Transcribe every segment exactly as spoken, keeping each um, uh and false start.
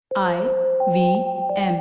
I V M.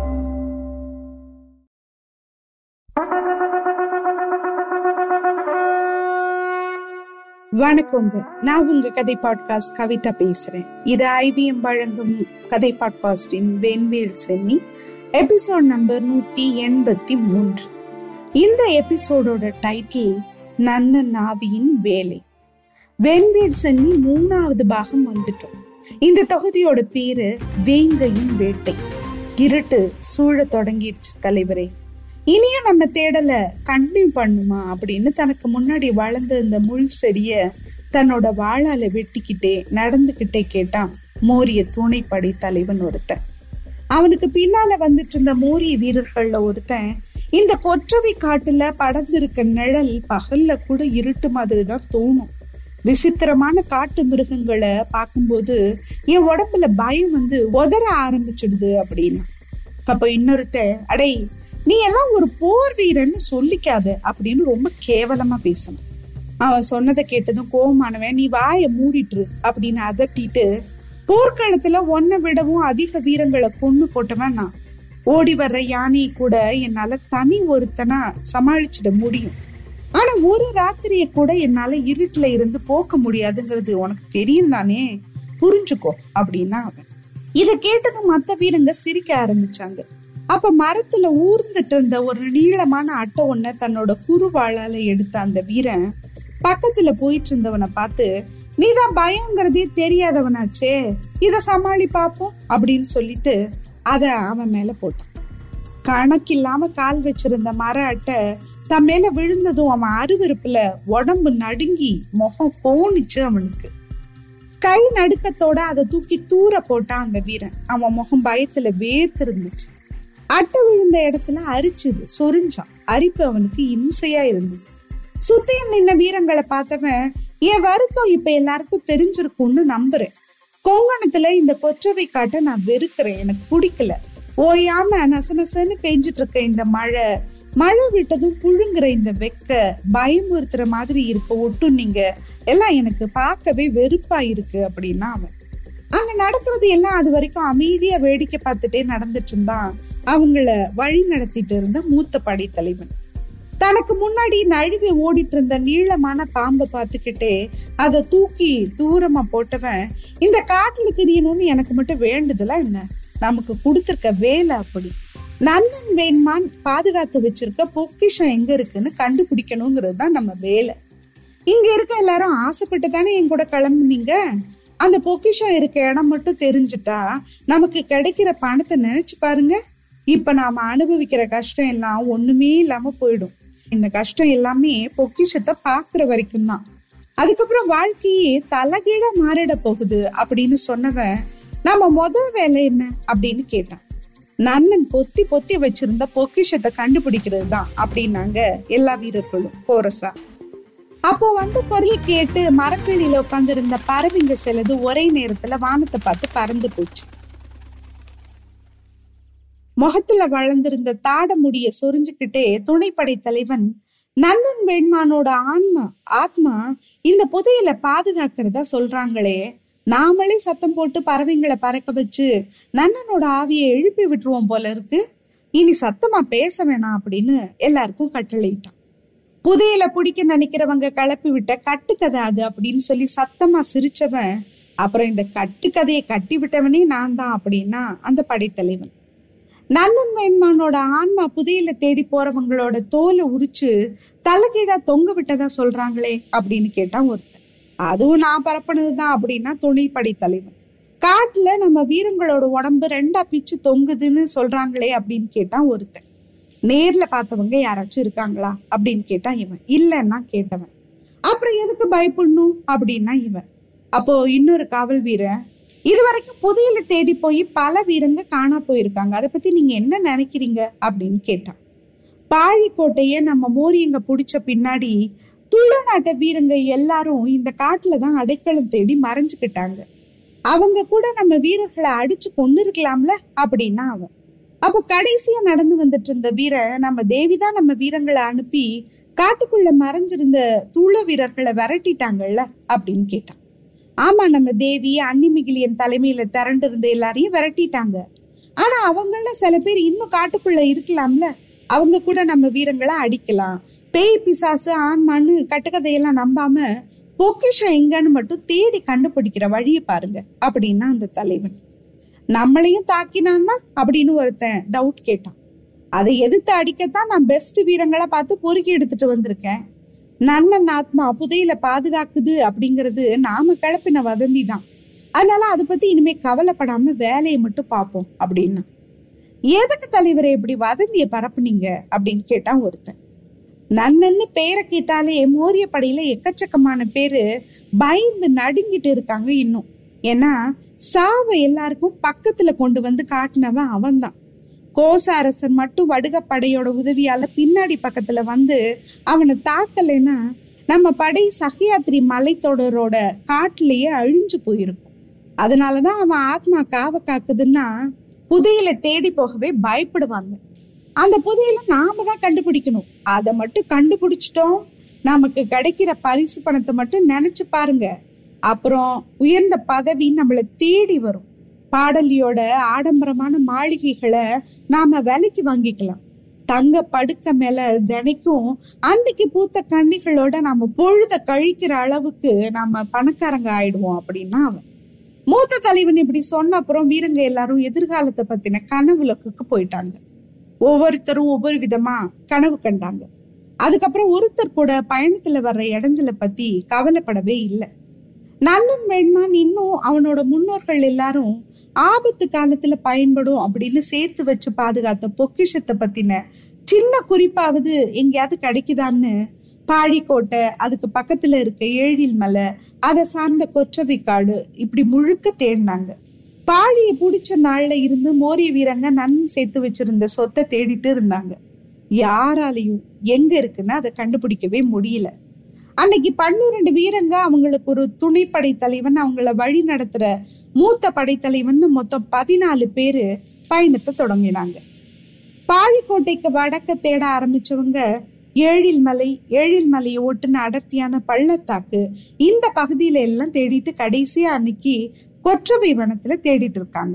வணக்கங்க, நான் உங்க கதை பாட்காஸ்ட் கவிதா பேசுறேன். இது ஐவிஎம் வழங்கும் கதை பாட்காஸ்டின் வெண்வேல் சென்னி எபிசோட் நம்பர் நூத்தி எண்பத்தி மூன்று. இந்த எபிசோடோட டைட்டில் நன்னன் ஆவியின் வேலை. வெண்வேல் சென்னி மூணாவது பாகம் வந்துட்டோம். இந்த தொகுதியோட பேரு வேங்கையின் வேட்டை. இருட்டு சூழ தொடங்கிடுச்சு தலைவரே. இனியும் நம்ம தேடல கண்டினியூ பண்ணுமா அப்படின்னு தனக்கு முன்னாடி வளர்ந்த இந்த முள் செடிய தன்னோட வாளால வெட்டிக்கிட்டே நடந்துகிட்டே கேட்டான் மோரிய துணைப்படை தலைவன் ஒருத்தன். அவனுக்கு பின்னால வந்துட்டு இருந்த மோரிய வீரர்கள்ல ஒருத்தன், இந்த கொற்றவை காட்டுல படர்ந்திருக்க நிழல் பகல்ல கூட இருட்டு மாதிரிதான் தோணும். விசித்திரமான காட்டு மிருகங்களை பார்க்கும்போது என் உடம்புல பயம் வந்து உதற ஆரம்பிச்சிடுது அப்படின்னு. அப்ப இன்னொருத்த, அடே நீ எல்லாம் ஒரு போர் வீரன்னு சொல்லிக்காத அப்படின்னு ரொம்ப கேவலமா பேசணும். அவன் சொன்னதை கேட்டதும் கோவமானவன், நீ வாய மூடிட்டு அப்படின்னு அதட்டிட்டு, போர்க்களத்துல ஒன்ன விடவும் அதிக வீரங்களை கொண்டு போட்டவன் நான். ஓடி வர்ற யானையை கூட என்னால தனி ஒருத்தனா சமாளிச்சிட முடியும். ஆனா ஒரு ராத்திரிய கூட என்னால இருட்டுல இருந்து போக்க முடியாதுங்கிறது உனக்கு தெரியும் தானே, புரிஞ்சுக்கோ அப்படின்னா அவன். இத கேட்டதும் மத்த வீரங்க சிரிக்க ஆரம்பிச்சாங்க. அப்ப மரத்துல ஊர்ந்துட்டு இருந்த ஒரு நீளமான அட்டை ஒன்ன தன்னோட குறுவாளால எடுத்த அந்த வீரன் பக்கத்துல போயிட்டு இருந்தவனை பார்த்து, நீதான் பயங்கிறதே தெரியாதவனாச்சே, இத சமாளி பாப்போம் அப்படின்னு சொல்லிட்டு அத அவன் மேல போட்டான். கணக்கில்லாம கால் வச்சிருந்த மர அட்டை தன் மேல விழுந்ததும் அவன் அருவருப்புல உடம்பு நடுங்கி முகம் கோணிச்சு. அவனுக்கு கை நடுக்கத்தோட அதை தூக்கி தூர போட்டான் அந்த வீரன். அவன் முகம் பயத்துல வேர்த்து இருந்துச்சு. அட்டை விழுந்த இடத்துல அரிச்சுது, சொரிஞ்சான். அரிப்பு அவனுக்கு இம்சையா இருந்தது. சுத்தியும் நின்ன வீரங்களை பார்த்தவன், என் வருத்தம் இப்ப எல்லாருக்கும் தெரிஞ்சிருக்கும்னு நம்புறேன். கொங்கணத்துல இந்த கொற்றவை காட்ட நான் வெறுக்கிறேன், எனக்கு பிடிக்கல. ஓயாம நசநசன்னு பெஞ்சிட்டு இருக்க இந்த மழை, மழை விட்டதும் புழுங்குற இந்த வெக்க, பயமுறுத்துற மாதிரி இருக்க ஒட்டும் நீங்க எல்லாம் எனக்கு பார்க்கவே வெறுப்பா இருக்கு அப்படின்னா அவன். அங்க நடக்கிறது எல்லாம் அது வரைக்கும் அமைதியா வேடிக்கை பார்த்துட்டே நடந்துட்டு இருந்தான் அவங்கள வழி நடத்திட்டு இருந்த மூத்த படை தலைவன். தனக்கு முன்னாடி நழுவி ஓடிட்டு இருந்த நீளமான பாம்பை பார்த்துக்கிட்டே அதை தூக்கி தூரமா போட்டவன், இந்த காட்டுல தெரியணும்னு எனக்கு மட்டும் வேண்டுதலா என்ன, நமக்கு கொடுத்திருக்க வேலை அப்படி. நன்னன் வேண்மான் பாதுகாத்து வச்சிருக்க பொக்கிஷம் எங்க இருக்குன்னு கண்டுபிடிக்கணுங்கிறது தான் நம்ம வேலை. இங்க இருக்க எல்லாரும் ஆசைப்பட்டு தானே என் கூட கிளம்புனீங்க. அந்த பொக்கிஷம் இருக்க இடம் மட்டும் தெரிஞ்சுட்டா நமக்கு கிடைக்கிற பணத்தை நினைச்சு பாருங்க. இப்ப நாம அனுபவிக்கிற கஷ்டம் எல்லாம் ஒண்ணுமே இல்லாம போயிடும். இந்த கஷ்டம் எல்லாமே பொக்கிஷத்தை பாக்குற வரைக்கும் தான். அதுக்கப்புறம் வாழ்க்கையே தலைகீழ மாறிட போகுது அப்படின்னு சொன்னவன், நாம முதல் வேலை என்ன அப்படின்னு கேட்டான். நன்னன் பொத்தி பொத்தி வச்சிருந்த பொக்கிஷத்தை கண்டுபிடிக்கிறது தான் அப்படின்னாங்க எல்லா வீரர்களும் கோரசா. அப்போ வந்து குரல் கேட்டு மரக்கிளியில உட்கார்ந்து இருந்த பறவைங்க சிலது ஒரே நேரத்துல வானத்தை பார்த்து பறந்து போச்சு. முகத்துல வளர்ந்திருந்த தாட முடிய சொரிஞ்சுக்கிட்டே துணைப்படை தலைவன், நன்னன் வேண்மானோட ஆன்மா ஆத்மா இந்த புதையலை பாதுகாக்கிறதா சொல்றாங்களே, நாமளே சத்தம் போட்டு பறவைங்களை பறக்க வச்சு நன்னனோட ஆவியை எழுப்பி விட்டுருவோம் போல இருக்கு. இனி சத்தமா பேச வேணாம் அப்படின்னு எல்லாருக்கும் கட்டளையிட்டான். புதையலை பிடிக்க நினைக்கிறவங்க கிளப்பி விட்ட கட்டுக்கதை அது அப்படின்னு சொல்லி சத்தமா சிரிச்சவன், அப்புறம் இந்த கட்டுக்கதையை கட்டி விட்டவனே நான் தான் அப்படின்னா அந்த படைத்தலைவன். நன்னன் வேண்மானோட ஆன்மா புதையலை தேடி போறவங்களோட தோலை உரிச்சு தலைகீழா தொங்க விட்டதா சொல்றாங்களே அப்படின்னு கேட்டான் ஒருத்தன். அதுவும் நான் பரப்பினதுதான் அப்படின்னா துணைப்படை தலைவன். காட்டுல நம்ம வீரங்களோட உடம்பு ரெண்டா பிச்சு தொங்குதுன்னு சொல்றாங்களே அப்படின்னு கேட்டான் ஒருத்தன். நேர்ல பார்த்தவங்க யாராச்சும் இருக்காங்களா அப்படின்னு கேட்டான் இவன். இல்லைன்னா கேட்டவன். அப்புறம் எதுக்கு பயப்படணும் அப்படின்னா இவன். அப்போ இன்னொரு காவல் வீரன், இது வரைக்கும் புதையலை தேடி போய் பல வீரங்க காணா போயிருக்காங்க, அதை பத்தி நீங்க என்ன நினைக்கிறீங்க அப்படின்னு கேட்டான். பாழிக்கோட்டைய நம்ம மோரியங்க புடிச்ச பின்னாடி துள நாட்ட வீரங்க எல்லாரும் இந்த காட்டுலதான் அடைக்கலம் தேடி மறைஞ்சுக்கிட்டாங்க. அவங்க கூட நம்ம வீரர்களை அடிச்சு கொண்டு இருக்கலாம்ல அப்படின்னா அவன். அப்போ கடைசியா நடந்து வந்துட்டு இருந்த வீரன், நம்ம தேவிதான் நம்ம வீரங்களை அனுப்பி காட்டுக்குள்ள மறைஞ்சிருந்த துள வீரர்களை விரட்டிட்டாங்கல்ல அப்படின்னு கேட்டான். ஆமா, நம்ம தேவி அன்னிமிகிலியன் தலைமையில திரண்டு இருந்த எல்லாரையும் விரட்டிட்டாங்க. ஆனா அவங்கள சில பேர் இன்னும் காட்டுக்குள்ள இருக்கலாம்ல, அவங்க கூட நம்ம வீரங்களை அடிக்கலாம். பேய் பிசாசு ஆன்மான்னு கட்டுக்கதையெல்லாம் நம்பாம பொக்கிஷம் எங்கன்னு மட்டும் தேடி கண்டுபிடிக்கிற வழியை பாருங்க அப்படின்னா அந்த தலைவன். நம்மளையும் தாக்கினான்னா அப்படின்னு ஒருத்தன் டவுட் கேட்டான். அதை எதிர்த்து அடிக்கத்தான் நான் பெஸ்ட் வீரங்களை பார்த்து பொறுக்கி எடுத்துட்டு வந்திருக்கேன். நன்னன் ஆத்மா புதையில பாதுகாக்குது அப்படிங்கிறது நாம கிளப்பின வதந்தி தான். அதனால அதை பத்தி இனிமே கவலைப்படாம வேலையை மட்டும் பார்ப்போம் அப்படின்னா. எதுக்கு தலைவரை இப்படி வதந்திய பரப்புனீங்க அப்படின்னு கேட்டான் ஒருத்தன். நன்னன்னு பேரை கேட்டாலே மோரிய படையில எக்கச்சக்கமான பேரு பயந்து நடுங்கிட்டு இருக்காங்க இன்னும். ஏன்னா சாவை எல்லாருக்கும் பக்கத்துல கொண்டு வந்து காட்டினவன் அவன்தான். கோச அரசன் மட்டும் வடுகப்படையோட உதவியால பின்னாடி பக்கத்துல வந்து அவனை தாக்கலைன்னா நம்ம படை சஹ்யாத்ரி மலைத்தொடரோட காட்டிலேயே அழிஞ்சு போயிருக்கும். அதனாலதான் அவன் ஆத்மா காவ காக்குதுன்னா புதையில தேடி போகவே பயப்படுவாங்க. அந்த புதையில நாம தான் கண்டுபிடிக்கணும். அதை மட்டும் கண்டுபிடிச்சிட்டோம், நமக்கு கிடைக்கிற பரிசு பணத்தை மட்டும் நினைச்சு பாருங்க. அப்புறம் உயர்ந்த பதவி நம்மளை தேடி வரும். பாடலியோட ஆடம்பரமான மாளிகைகளை நாம விலைக்கு வாங்கிக்கலாம். தங்க படுக்க மேல தினைக்கும் அன்னைக்கு பூத்த கண்ணிகளோட நாம பொழுத கழிக்கிற அளவுக்கு நாம பணக்காரங்க ஆயிடுவோம் அப்படின்னா அவன். மூத்த தலைவன் இப்படி சொன்ன அப்புறம் வீரங்க எல்லாரும் எதிர்காலத்தை பத்தின கனவுலக்குக்கு போயிட்டாங்க. ஒவ்வொருத்தரும் ஒவ்வொரு விதமா கனவு கண்டாங்க. அதுக்கப்புறம் ஒருத்தர் கூட பயணத்துல வர்ற இடைஞ்சலை பத்தி கவலைப்படவே இல்லை. நன்னன் வேண்மான் இன்னும் அவனோட முன்னோர்கள் எல்லாரும் ஆபத்து காலத்துல பயன்படும் அப்படின்னு சேர்த்து வச்சு பாதுகாத்த பொக்கிஷத்தை பத்தின சின்ன குறிப்பாவது எங்கேயாவது கிடைக்குதான்னு பாழிக்கோட்டை, அதுக்கு பக்கத்துல இருக்க ஏழில் மலை, அதை சார்ந்த கொற்றவைக்காடு இப்படி முழுக்க தேடினாங்க. பாழியை பிடிச்ச நாள்ல இருந்து மோரிய வீரங்க நன்னன் சேர்த்து வச்சிருந்த சொத்தை தேடிட்டு இருந்தாங்க. யாராலையும் எங்க இருக்குன்னு அதை கண்டுபிடிக்கவே முடியல. அன்னைக்கு பன்னிரண்டு வீரங்க, அவங்களுக்கு ஒரு துணை படைத்தலைவன், அவங்கள வழி நடத்துற மூத்த படைத்தலைவன், மொத்தம் பதினாலு பேரு பயணத்தை தொடங்கினாங்க. பாழிக்கோட்டைக்கு வடக்க தேட ஆரம்பிச்சவங்க ஏழில் மலை, ஏழில் மலையை ஒட்டுன அடர்த்தியான பள்ளத்தாக்கு, இந்த பகுதியில எல்லாம் தேடிட்டு கடைசியா அன்னைக்கு கொற்றவை வனத்துல தேடிட்டு இருக்காங்க.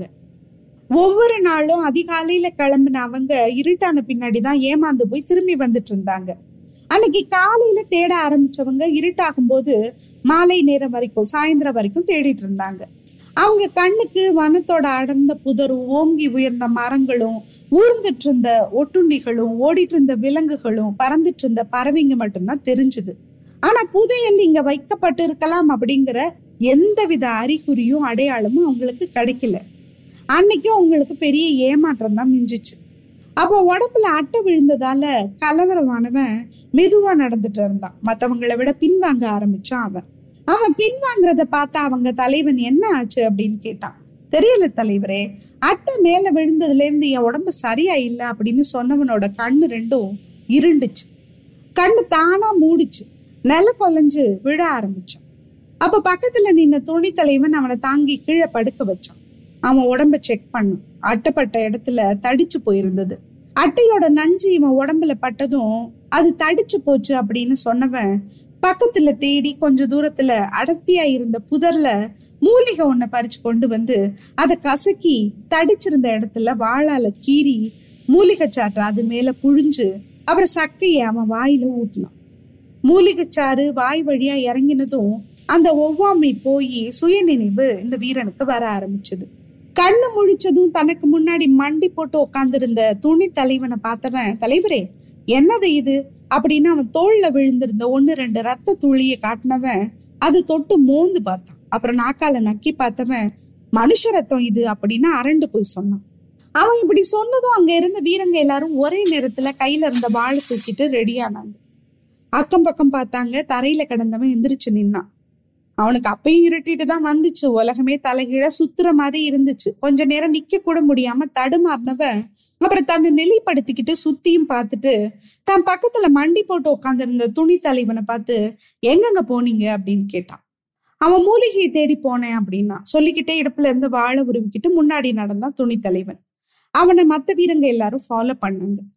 ஒவ்வொரு நாளும் அதிகாலையில கிளம்பின அவங்க இருட்டான பின்னாடிதான் ஏமாந்து போய் திரும்பி வந்துட்டு இருந்தாங்க. அன்னைக்கு காலையில தேட ஆரம்பிச்சவங்க இருட்டாகும் போது மாலை நேரம் வரைக்கும், சாயந்தரம் வரைக்கும் தேடிட்டு இருந்தாங்க. அவங்க கண்ணுக்கு வனத்தோட அடர்ந்த புதரும், ஓங்கி உயர்ந்த மரங்களும், ஊர்ந்துட்டு இருந்த ஒட்டுண்ணிகளும், ஓடிட்டு இருந்த விலங்குகளும், பறந்துட்டு இருந்த பறவைங்க மட்டும்தான் தெரிஞ்சுது. ஆனா புதையல் இங்க வைக்கப்பட்டு இருக்கலாம் அப்படிங்கிற எந்தவித அறிகுறியும் அடையாளமும் அவங்களுக்கு கிடைக்கல. அன்னைக்கும் அவங்களுக்கு பெரிய ஏமாற்றம் தான் மிஞ்சிச்சு. அப்போ உடம்புல அட்டை விழுந்ததால கலவரமானவன் மெதுவா நடந்துட்டு இருந்தான். மத்தவங்களை விட பின்வாங்க ஆரம்பிச்சான் அவன். அவன் பின்வாங்கிறத பார்த்தா அவங்க தலைவன் என்ன ஆச்சு அப்படின்னு கேட்டான். தெரியல தலைவரே, அட்டை மேல விழுந்ததுல இருந்து என் உடம்பு சரியா இல்லை அப்படின்னு சொன்னவனோட கண்ணு ரெண்டும் இருண்டுச்சு. கண்ணு தானா மூடிச்சு, நில கொலைஞ்சு விழ ஆரம்பிச்சான். அப்ப பக்கத்துல நின்ன துணி தலைவன் அவனை தாங்கி கீழே படுக்க வச்சான். அவன் உடம்ப செக் பண்ணும். அட்டைப்பட்ட இடத்துல தடிச்சு போயிருந்தது. அட்டையோட நஞ்சு இவன் உடம்புல பட்டதும் அது தடிச்சு போச்சு அப்படின்னு சொன்னவன் பக்கத்துல தேடி கொஞ்ச தூரத்துல அடர்த்தியா இருந்த புதர்ல மூலிகை ஒன்ன பறிச்சு கொண்டு வந்து அதை கசக்கி தடிச்சிருந்த இடத்துல வாழால கீறி மூலிகை சாற்ற அது மேல புழிஞ்சு அப்புறம் சக்கையை அவன் வாயில ஊட்டினான். மூலிகை சாறு வாய் வழியா இறங்கினதும் அந்த ஒவ்வாமை போய் சுய நினைவு இந்த வீரனுக்கு வர ஆரம்பிச்சது. கண்ணு முழிச்சதும் தனக்கு முன்னாடி மண்டி போட்டு உட்கார்ந்திருந்த துணி தலைவனை பார்த்தவன், தலைவரே என்னது இது அப்படின்னு அவன் தோல்ல விழுந்திருந்த ஒன்னு ரெண்டு ரத்த துளியை காட்டினவன் அது தொட்டு மோந்து பார்த்தான். அப்புறம் நாக்கால நக்கி பார்த்தவன், மனுஷ ரத்தம் இது அப்படின்னு அரண்டு போய் சொன்னான். அவன் இப்படி சொன்னதும் அங்க இருந்த வீரங்க எல்லாரும் ஒரே நேரத்துல கையில இருந்த வாழை தூக்கிட்டு ரெடியானாங்க. அக்கம் பக்கம் பார்த்தாங்க. தரையில கிடந்தவன் எந்திரிச்சு நின்னான். அவனுக்கு அப்பயும் இருட்டிட்டு தான் வந்துச்சு. உலகமே தலைகீழ சுத்துற மாதிரி இருந்துச்சு. கொஞ்ச நேரம் நிக்க கூட முடியாம தடுமாறினவன் அப்புறம் தன்னை நிலைப்படுத்திக்கிட்டு சுத்தியும் பார்த்துட்டு தன் பக்கத்துல மண்டி போட்டு உட்கார்ந்து இருந்த துணி தலைவனை பார்த்து, எங்கெங்க போனீங்க அப்படின்னு கேட்டான். அவன் மூலிகையை தேடி போனேன் அப்படின்னா சொல்லிக்கிட்டே இடுப்புல இருந்து வாழை உருவிக்கிட்டு முன்னாடி நடந்தான் துணி தலைவன். அவனை மத்த வீரங்க எல்லாரும் ஃபாலோ பண்ணாங்க.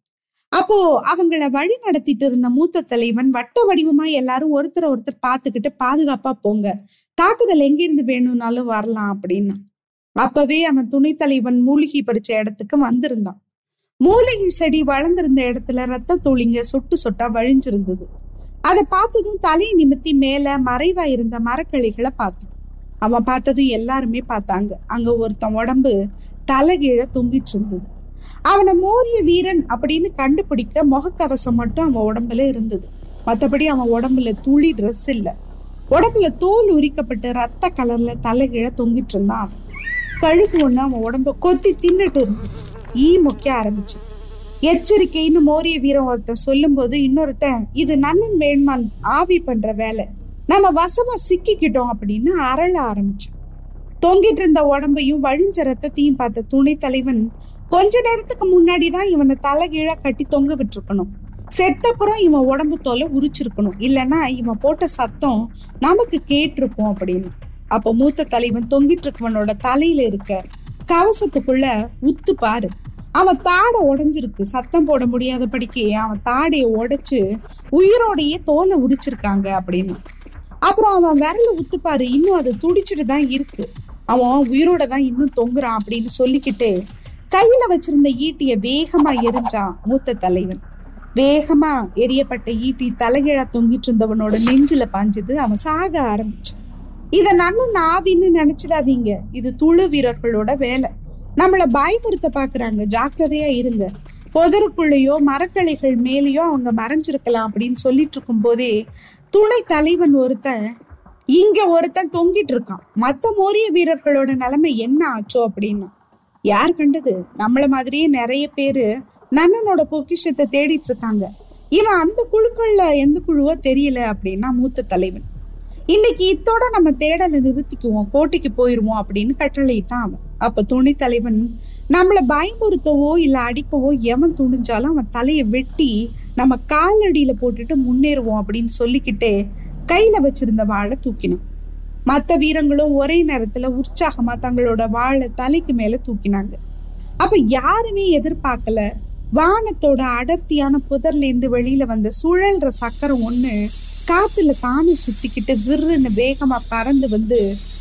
அப்போ அவங்கள வழி நடத்திட்டு இருந்த மூத்த தலைவன் வட்ட வடிவமா எல்லாரும் ஒருத்தர் ஒருத்தர் பார்த்துக்கிட்டு பாதுகாப்பா போங்க, தாக்குதல் எங்கிருந்து வேணும்னாலும் வரலாம் அப்படின்னு. அப்பவே அவன் துணை தலைவன் மூலிகை பறிச்ச இடத்துக்கு வந்திருந்தான். மூலிகை செடி வளர்ந்திருந்த இடத்துல ரத்த தூளிங்க சொட்டு சொட்டா வழிஞ்சிருந்தது. அதை பார்த்ததும் தலையை நிமித்தி மேல மறைவா இருந்த மரக்கிளைகளை பார்த்தான். அவன் பார்த்ததும் எல்லாருமே பார்த்தாங்க. அங்க ஒருத்தன் உடம்பு தலைகீழ தொங்கிட்டு இருந்தது. அவனை மோரிய வீரன் அப்படின்னு கண்டுபிடிக்க முகக்கவசம் மட்டும் அவன் உடம்புல இருந்தது. மற்றபடி அவன் உடம்புல துளி ட்ரெஸ் இல்லை. உடம்புல தோல் உரிக்கப்பட்டு ரத்த கலர்ல தலைகீழ தொங்கிட்டு இருந்தான். அவன் கழுகு ஒண்ணு அவன் உடம்ப கொத்தி தின்னுட்டு இருந்துச்சு. ஈ முக்க ஆரம்பிச்சு. எச்சரிக்கைன்னு மோரிய வீரன் ஒருத்தன் சொல்லும் போது இன்னொருத்தன், இது நன்னன் வேண்மான் ஆவி பண்ற வேலை, நம்ம வசமா சிக்கிக்கிட்டோம் அப்படின்னு அரள ஆரம்பிச்சு. தொங்கிட்டு இருந்த உடம்பையும் வழிஞ்ச ரத்தத்தையும் பார்த்த துணை தலைவன், கொஞ்ச நேரத்துக்கு முன்னாடிதான் இவனை தலைகீழா கட்டி தொங்க விட்டுருக்கணும், செத்தப்புறம் இவன் உடம்பு தோலை உரிச்சிருக்கணும், இல்லைன்னா இவன் போட்ட சத்தம் நமக்கு கேட்டிருக்கும் அப்படின்னு. அப்போ மூத்த தலைவன் தொங்கிட்டு இருக்கவனோட தலையில இருக்க கவசத்துக்குள்ள உத்து பாரு, அவன் தாடை உடைஞ்சிருக்கு, சத்தம் போட முடியாதபடிக்கு அவன் தாடைய உடைச்சு உயிரோடையே தோலை உரிச்சிருக்காங்க அப்படின்னு. அப்புறம் அவன் விரல உத்துப்பாரு, இன்னும் அது துடிச்சுட்டு தான் இருக்கு, அவன் உயிரோட தான் இன்னும் தொங்குறான் அப்படின்னு சொல்லிக்கிட்டு கையில வச்சிருந்த ஈட்டிய வேகமா எரிஞ்சான் மூத்த தலைவன். வேகமா எரியப்பட்ட ஈட்டி தலைகீழா தொங்கிட்டு இருந்தவனோட நெஞ்சில பாஞ்சது. அவன் சாக ஆரம்பிச்சான். இத நன்னு ஆவின்னு நினைச்சிடாதீங்க, இது துளு வீரர்களோட வேலை, நம்மள பயமுறுத்த பாக்குறாங்க, ஜாக்கிரதையா இருங்க, பொதருக்குள்ளேயோ மரக்கிளைகள் மேலேயோ அவங்க மறைஞ்சிருக்கலாம் அப்படின்னு சொல்லிட்டு இருக்கும் போதே துணை தலைவன் ஒருத்தன், இங்க ஒருத்தன் தொங்கிட்டு இருக்கான், மத்த மோரிய வீரர்களோட நிலைமை என்ன ஆச்சோ அப்படின்னா. யார் கண்டது, நம்மள மாதிரியே நிறைய பேரு நன்னனோட பொக்கிஷத்தை தேடிட்டு இருக்காங்க, இவன் அந்த குழுக்கள்ல எந்த குழுவோ தெரியல அப்படின்னா மூத்த தலைவன். இன்னைக்கு இத்தோட நம்ம தேடலை நிறுத்திக்குவோம், கோட்டைக்கு போயிருவோம் அப்படின்னு கட்டளையிட்டான் அவன். அப்ப துணை தலைவன், நம்மள பயமுறுத்தவோ இல்ல அடிக்கவோ எவன் துணிஞ்சாலும் அவன் தலையை வெட்டி நம்ம காலடியில போட்டுட்டு முன்னேறுவோம் அப்படின்னு சொல்லிக்கிட்டே கையில வச்சிருந்த வாளை தூக்கினான். மற்ற வீரங்களும் ஒரே நேரத்துல உற்சாகமா தங்களோட வாளை தலைக்கு மேல தூக்கினாங்க. அப்ப யாருமே எதிர்பார்க்கல, வானத்தோட அடர்த்தியான புதர்ல இருந்து வெளியில வந்த சுழல்ற சக்கரம் ஒண்ணு காத்துல தானே சுத்திக்கிட்டு விருன்னு வேகமா பறந்து வந்து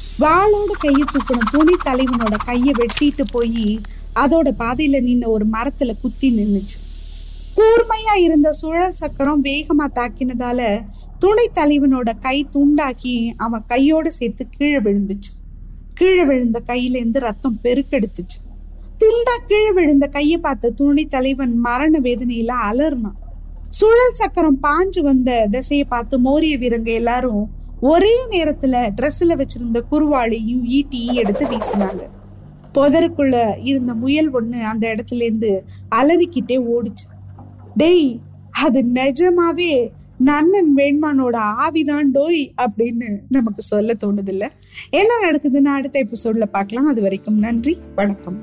வாளோட கையை தூக்கின துணை தலைவனோட கையை வெட்டிட்டு போய் அதோட பாதையில நின்ன ஒரு மரத்துல குத்தி நின்னுச்சு. கூர்மையா இருந்த சுழல் சக்கரம் வேகமா தாக்கினதால துணை தலைவனோட கை துண்டாக்கி அவன் கையோட சேர்த்து கீழே விழுந்துச்சு. கீழே விழுந்த கையில இருந்து ரத்தம் பெருக்கெடுத்துச்சு. துண்டா கீழே விழுந்த கையை பார்த்த துணை தலைவன் மரண வேதனையில அலர்னான். சுழல் சக்கரம் பாஞ்சு வந்த திசையை பார்த்து மோரிய வீரங்க எல்லாரும் ஒரே நேரத்துல ட்ரெஸ்ல வச்சிருந்த குருவாளியும் ஈட்டியும் எடுத்து வீசினாங்க. புதருக்குள்ள இருந்த முயல் ஒண்ணு அந்த இடத்துல இருந்து அலறிக்கிட்டே ஓடிச்சு. டேய், அது நிஜமாவே நன்னன் வேண்மானோட ஆவிதான் டோய் அப்படின்னு நமக்கு சொல்ல தோணுது இல்ல? என்ன நடக்குதுன்னு அடுத்த எபிசோட்ல பார்க்கலாம். அது வரைக்கும் நன்றி, வணக்கம்.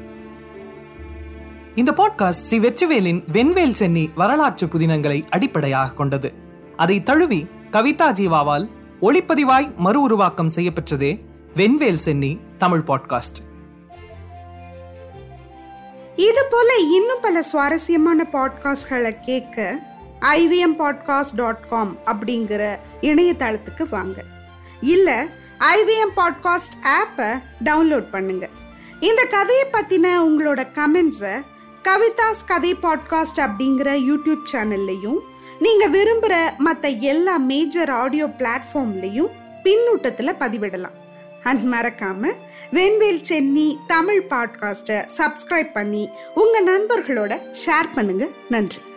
இந்த பாட்காஸ்ட் சி வெற்றிவேலின் வெண்வேல் சென்னி வரலாற்று புதினங்களை அடிப்படையாக கொண்டது. அதை தழுவி கவிதா ஜீவாவால் ஒளிப்பதிவாய் மறு உருவாக்கம் செய்யப்பெற்றதே வெண்வேல் சென்னி தமிழ் பாட்காஸ்ட். இது போல இன்னும் பல சுவாரஸ்யமான பாட்காஸ்ட்களை கேட்க I V M podcast dot com அப்படிங்கிற இணையதளத்துக்கு வாங்க, இல்ல ஐ வி எம் பாட்காஸ்ட் ஆப்பை டவுன்லோட் பண்ணுங்க. இந்த கதையை பத்தின உங்களோட கமெண்ட்ஸை கவிதாஸ் கதை பாட்காஸ்ட் அப்படிங்கிற யூடியூப் சேனல்லையும் நீங்க விரும்புற மற்ற எல்லா மேஜர் ஆடியோ பிளாட்ஃபார்ம்லையும் பின்னூட்டத்துல பதிவிடலாம். அண்ட் மறக்காம வெண்வேல் சென்னி தமிழ் பாட்காஸ்ட்டை சப்ஸ்கிரைப் பண்ணி உங்க நண்பர்களோட ஷேர் பண்ணுங்க. நன்றி.